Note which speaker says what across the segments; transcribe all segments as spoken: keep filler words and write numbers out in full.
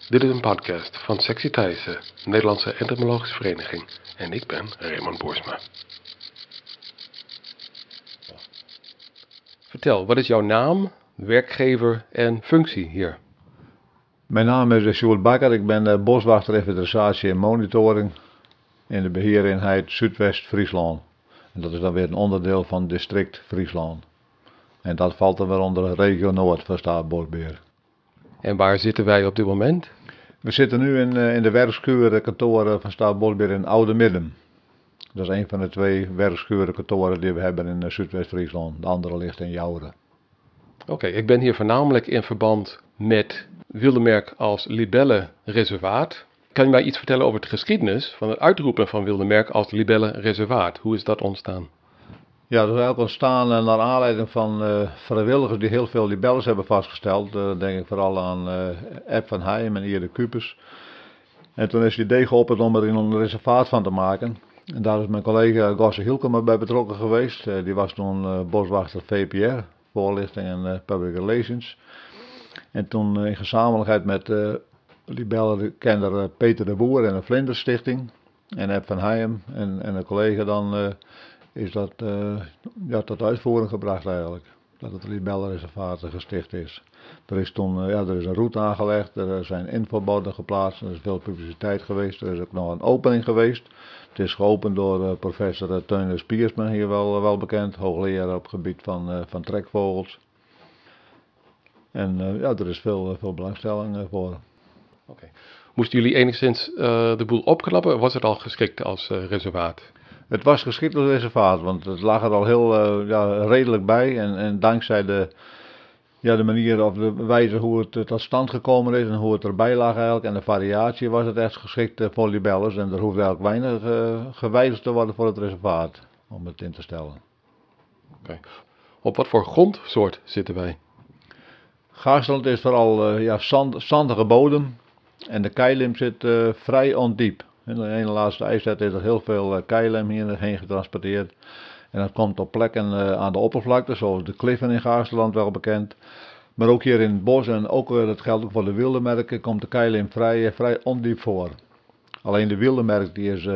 Speaker 1: Dit is een podcast van Sectie Thijssen, Nederlandse Entomologische Vereniging. En ik ben Raymond Boersma. Vertel, wat is jouw naam, werkgever en functie hier?
Speaker 2: Mijn naam is Sjoerd Bakker, ik ben uh, boswachter inventarisatie en monitoring in de beheereenheid Zuidwest-Friesland. En dat is dan weer een onderdeel van district Friesland. En dat valt dan weer onder regio Noord van Staatsbosbeheer.
Speaker 1: En waar zitten wij op dit moment?
Speaker 2: We zitten nu in, uh, in de werkschuur kantoren van Staatsbosbeheer in Oude Midden. Dat is een van de twee werkschuur kantoren die we hebben in uh, Zuidwest-Friesland. De andere ligt in Joure.
Speaker 1: Oké, okay, ik ben hier voornamelijk in verband met Wildemerk als libellenreservaat. Kan je mij iets vertellen over de geschiedenis van het uitroepen van Wildemerk als libellenreservaat? Hoe is dat ontstaan?
Speaker 2: Ja, dat is eigenlijk ontstaan uh, naar aanleiding van uh, vrijwilligers die heel veel libelles hebben vastgesteld. Uh, denk ik vooral aan uh, Eb van Heijm en Ierde Kupers. En toen is het idee geopperd om er een reservaat van te maken. En daar is mijn collega Gosse Hielkema bij betrokken geweest. Uh, die was toen uh, boswachter V P R, voorlichting en uh, public relations. En toen uh, in gezamenlijkheid met uh, libellenkender uh, Peter de Boer en de Vlinders Stichting en Eb van Heijm en, en een collega dan... Uh, is dat uh, ja, tot uitvoering gebracht eigenlijk. Dat het libellenreservaat gesticht is. Er is toen uh, ja, er is een route aangelegd, er zijn infoborden geplaatst, er is veel publiciteit geweest, er is ook nog een opening geweest. Het is geopend door uh, professor uh, Teunus Spiersma, hier wel, uh, wel bekend, hoogleraar op het gebied van, uh, van trekvogels. En uh, ja, er is veel, uh, veel belangstelling uh, voor.
Speaker 1: Okay. Moesten jullie enigszins uh, de boel opknappen, of was het al geschikt als uh, reservaat?
Speaker 2: Het was geschikt als reservaat, want het lag er al heel uh, ja, redelijk bij. En, en dankzij de, ja, de manier of de wijze hoe het uh, tot stand gekomen is en hoe het erbij lag eigenlijk. En de variatie was het echt geschikt uh, voor libelles. En er hoefde eigenlijk weinig uh, gewijzigd te worden voor het reservaat, om het in te stellen.
Speaker 1: Okay. Op wat voor grondsoort zitten wij?
Speaker 2: Gaasland is vooral uh, ja, zand, zandige bodem. En de keilim zit uh, vrij ondiep. In de ene laatste ijstijd is er heel veel uh, keilim hierheen getransporteerd. En dat komt op plekken uh, aan de oppervlakte, zoals de kliffen in Gaasland wel bekend. Maar ook hier in het bos, en ook, uh, dat geldt ook voor de wildemerk, komt de keilim vrij, uh, vrij ondiep voor. Alleen de wildemerk die is uh,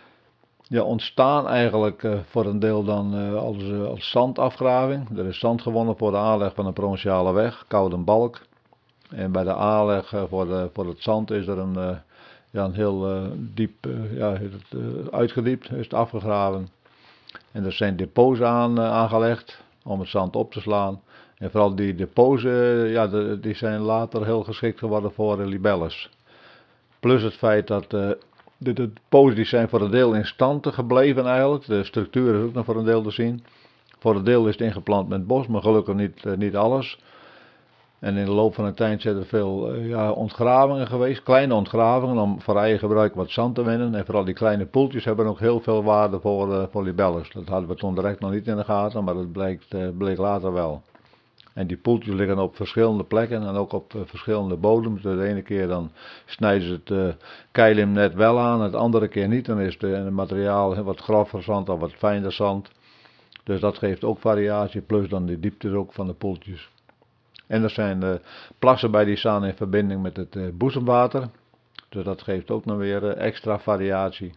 Speaker 2: ja, ontstaan eigenlijk uh, voor een deel dan uh, als, uh, als zandafgraving. Er is zand gewonnen voor de aanleg van een provinciale weg, Koudenbalk. En bij de aanleg uh, voor, de, voor het zand is er een... Uh, Ja, een heel uh, diep, uh, ja, is het, uh, uitgediept, is het afgegraven. En er zijn depots aan, uh, aangelegd om het zand op te slaan. En vooral die depots, uh, ja, de, die zijn later heel geschikt geworden voor uh, libelles. Plus het feit dat uh, de, de depots die zijn voor een deel in stand gebleven eigenlijk. De structuur is ook nog voor een deel te zien. Voor een deel is het ingeplant met bos, maar gelukkig niet, uh, niet alles. En in de loop van de tijd zijn er veel uh, ja, ontgravingen geweest, kleine ontgravingen om voor eigen gebruik wat zand te winnen. En vooral die kleine poeltjes hebben ook heel veel waarde voor, uh, voor libelles. Dat hadden we toen direct nog niet in de gaten, maar dat bleek, uh, bleek later wel. En die poeltjes liggen op verschillende plekken en ook op uh, verschillende bodems. Dus de ene keer dan snijden ze het uh, keilim net wel aan, de andere keer niet. Dan is het, uh, het materiaal wat grover zand of wat fijner zand. Dus dat geeft ook variatie, plus dan de diepte ook van de poeltjes. En er zijn uh, plassen bij die staan in verbinding met het uh, boezemwater. Dus dat geeft ook nog weer uh, extra variatie.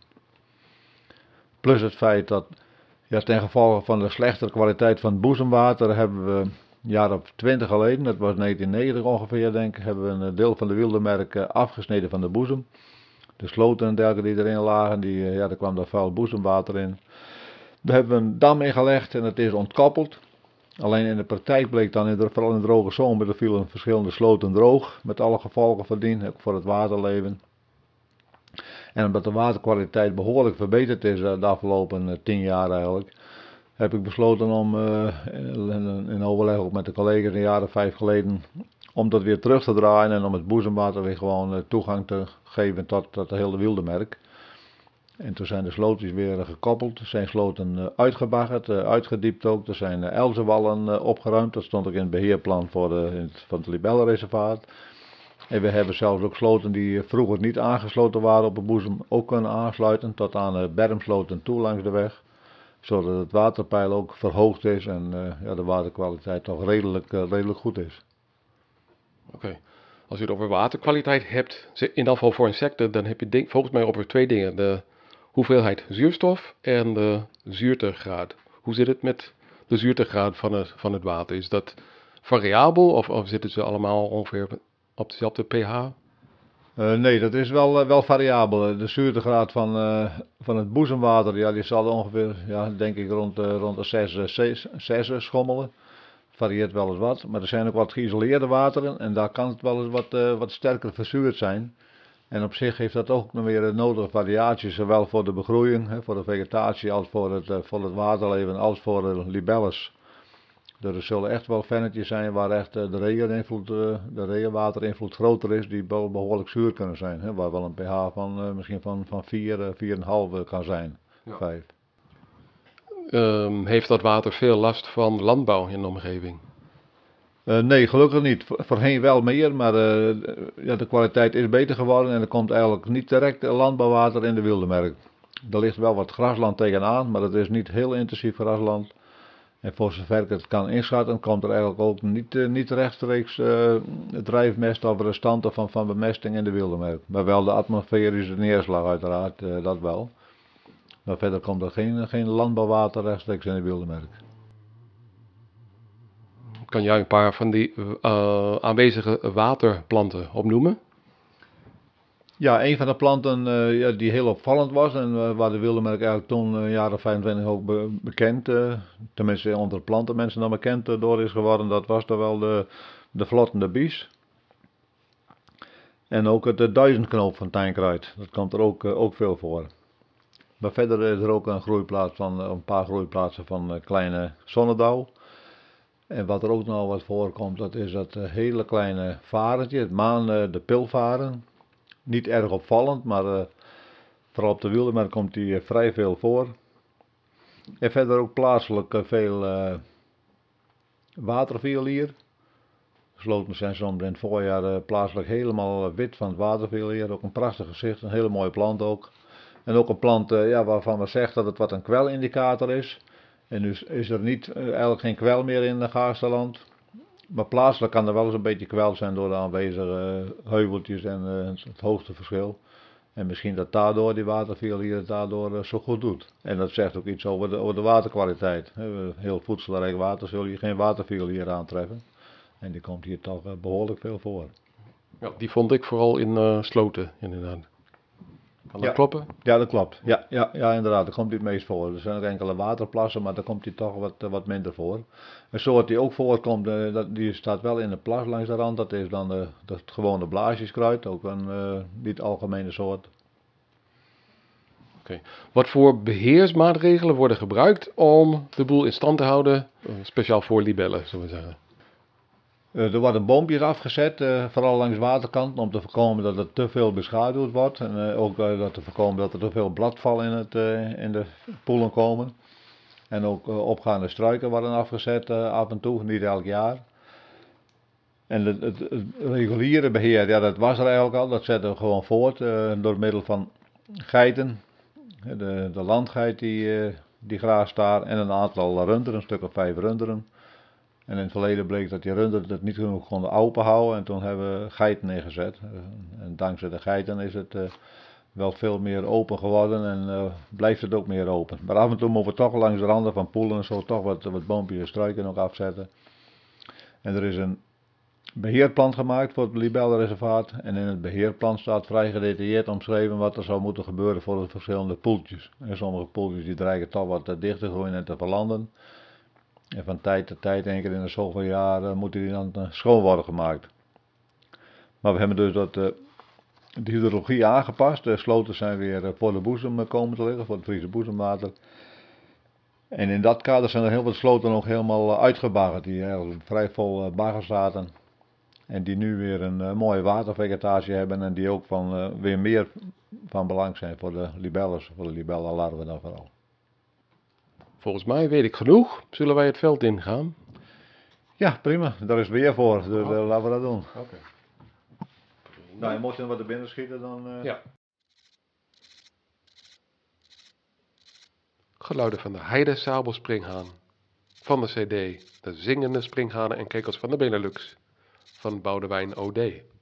Speaker 2: Plus het feit dat ja, ten gevolge van de slechtere kwaliteit van het boezemwater hebben we een jaar of twintig geleden, dat was negentien negentig ongeveer denk ik, hebben we een deel van de wildemerk uh, afgesneden van de boezem. De sloten en dergelijke die erin lagen, die, uh, ja, daar kwam daar vuil boezemwater in. Daar hebben we een dam in gelegd en het is ontkoppeld. Alleen in de praktijk bleek dan, in de, vooral in de droge zomer, er vielen verschillende sloten droog, met alle gevolgen van dien, ook voor het waterleven. En omdat de waterkwaliteit behoorlijk verbeterd is de afgelopen uh, tien jaar eigenlijk, heb ik besloten om, uh, in, in overleg ook met de collega's een jaar of vijf geleden, om dat weer terug te draaien en om het boezemwater weer gewoon uh, toegang te geven tot, tot de hele wildemerk. En toen zijn de slootjes weer gekoppeld, er zijn sloten uitgebaggerd, uitgediept ook, er zijn elzenwallen opgeruimd, dat stond ook in het beheerplan voor de, in het, van het libellenreservaat. En we hebben zelfs ook sloten die vroeger niet aangesloten waren op de boezem ook kunnen aansluiten tot aan bermsloten toe langs de weg. Zodat het waterpeil ook verhoogd is en uh, ja, de waterkwaliteit toch redelijk, uh, redelijk goed is.
Speaker 1: Oké. Okay. Als je het over waterkwaliteit hebt, in ieder geval voor insecten, dan heb je denk, volgens mij over twee dingen. De hoeveelheid zuurstof en de zuurtegraad. Hoe zit het met de zuurtegraad van het, van het water? Is dat variabel of, of zitten ze allemaal ongeveer op dezelfde pH?
Speaker 2: Uh, nee, dat is wel, uh, wel variabel. De zuurtegraad van, uh, van het boezemwater, ja, die zal ongeveer, ja, denk ik, rond, uh, rond de zes schommelen. Varieert wel eens wat, maar er zijn ook wat geïsoleerde wateren en daar kan het wel eens wat, uh, wat sterker verzuurd zijn. En op zich heeft dat ook nog weer een nodige variatie, zowel voor de begroeiing, hè, voor de vegetatie, als voor het, uh, voor het waterleven, als voor de libelles. Er zullen echt wel vennetjes zijn waar echt uh, de, regeninvloed, uh, de regenwaterinvloed groter is, die be behoorlijk zuur kunnen zijn. Hè, waar wel een pH van uh, misschien van, van vier, uh, vier komma vijf kan zijn. Ja. vijf.
Speaker 1: Um, heeft dat water veel last van landbouw in de omgeving?
Speaker 2: Uh, nee, gelukkig niet. Voorheen wel meer, maar uh, ja, de kwaliteit is beter geworden en er komt eigenlijk niet direct landbouwwater in de Wildemerk. Er ligt wel wat grasland tegenaan, maar het is niet heel intensief grasland. En voor zover ik het kan inschatten, komt er eigenlijk ook niet, uh, niet rechtstreeks uh, drijfmest of restanten van, van bemesting in de Wildemerk. Maar wel de atmosferische neerslag uiteraard, uh, dat wel. Maar verder komt er geen, geen landbouwwater rechtstreeks in de Wildemerk.
Speaker 1: Kan jij een paar van die uh, aanwezige waterplanten opnoemen?
Speaker 2: Ja, een van de planten uh, ja, die heel opvallend was en uh, waar de Wildemerk eigenlijk toen een uh, jaar of vijfentwintig ook be bekend, uh, tenminste onder de plantenmensen dan bekend uh, door is geworden, dat was dan wel de, de vlottende bies. En ook het uh, duizendknoop van tijnkruid, dat komt er ook, uh, ook veel voor. Maar verder is er ook een groeiplaats van, uh, een paar groeiplaatsen van uh, kleine zonnedauw. En wat er ook nog wat voorkomt, dat is dat uh, hele kleine varentje, het maan, uh, de pilvaren. Niet erg opvallend, maar uh, vooral op de Wildemerk komt die uh, vrij veel voor. En verder ook plaatselijk uh, veel uh, waterviolier. Sloten zijn soms in het voorjaar uh, plaatselijk helemaal uh, wit van het waterviolier. Ook een prachtig gezicht, een hele mooie plant ook. En ook een plant uh, ja, waarvan we zeggen dat het wat een kwelindicator is. En dus is er niet, uh, eigenlijk geen kwel meer in het Gaarsterland. Maar plaatselijk kan er wel eens een beetje kwel zijn door de aanwezige uh, heuveltjes en uh, het hoogteverschil. En misschien dat daardoor die waterviolier het daardoor uh, zo goed doet. En dat zegt ook iets over de, over de waterkwaliteit. Heel voedselrijk water zul je geen waterviolier aantreffen. En die komt hier toch uh, behoorlijk veel voor.
Speaker 1: Ja, die vond ik vooral in uh, sloten inderdaad. Kan dat
Speaker 2: ja.
Speaker 1: kloppen?
Speaker 2: Ja, dat klopt. Ja, ja, ja, inderdaad, daar komt hij het meest voor. Er zijn ook enkele waterplassen, maar daar komt hij toch wat, wat minder voor. Een soort die ook voorkomt, uh, dat, die staat wel in de plas langs de rand. Dat is dan de, de, het gewone blaasjeskruid, ook een uh, niet algemene soort.
Speaker 1: Okay. Wat voor beheersmaatregelen worden gebruikt om de boel in stand te houden, uh, speciaal voor libellen, zullen we zeggen?
Speaker 2: Uh, er worden boompjes afgezet, uh, vooral langs de waterkant, om te voorkomen dat het te veel beschaduwd wordt. En uh, ook uh, dat te voorkomen dat er te veel bladval in, het, uh, in de poelen komen. En ook uh, opgaande struiken worden afgezet uh, af en toe, niet elk jaar. En het, het, het reguliere beheer, ja, dat was er eigenlijk al, dat zetten we gewoon voort uh, door middel van geiten. De, de landgeit die, uh, die graast daar en een aantal runderen, een stuk of vijf runderen. En in het verleden bleek dat die runderen het niet genoeg konden openhouden en toen hebben we geiten neergezet. En dankzij de geiten is het uh, wel veel meer open geworden en uh, blijft het ook meer open. Maar af en toe moeten we toch langs de randen van poelen en zo toch wat, wat boompjes en struiken ook afzetten. En er is een beheerplan gemaakt voor het libellenreservaat en in het beheerplan staat vrij gedetailleerd omschreven wat er zou moeten gebeuren voor de verschillende poeltjes. En sommige poeltjes die dreigen toch wat dicht te groeien en te verlanden. En van tijd tot tijd, één keer in de zoveel jaar, uh, moeten die dan uh, schoon worden gemaakt. Maar we hebben dus dat, uh, de hydrologie aangepast. De sloten zijn weer uh, voor de boezem komen te liggen, voor het Friese boezemwater. En in dat kader zijn er heel veel sloten nog helemaal uh, uitgebaggerd, die eigenlijk vrij vol uh, bagger zaten. En die nu weer een uh, mooie watervegetatie hebben en die ook van, uh, weer meer van belang zijn voor de libelles, voor de libellenlarven dan vooral. Volgens
Speaker 1: mij weet ik genoeg. Zullen wij het veld ingaan?
Speaker 2: Ja, prima. Daar is weer voor. Dus uh, laten we dat doen. Oké. Okay. Nou, mocht je wat er binnen schieten, dan... Uh...
Speaker 1: Ja. Geluiden van de heidesabelspringhaan. Van de C D De zingende springhanen en kekels van de Benelux. Van Boudewijn O D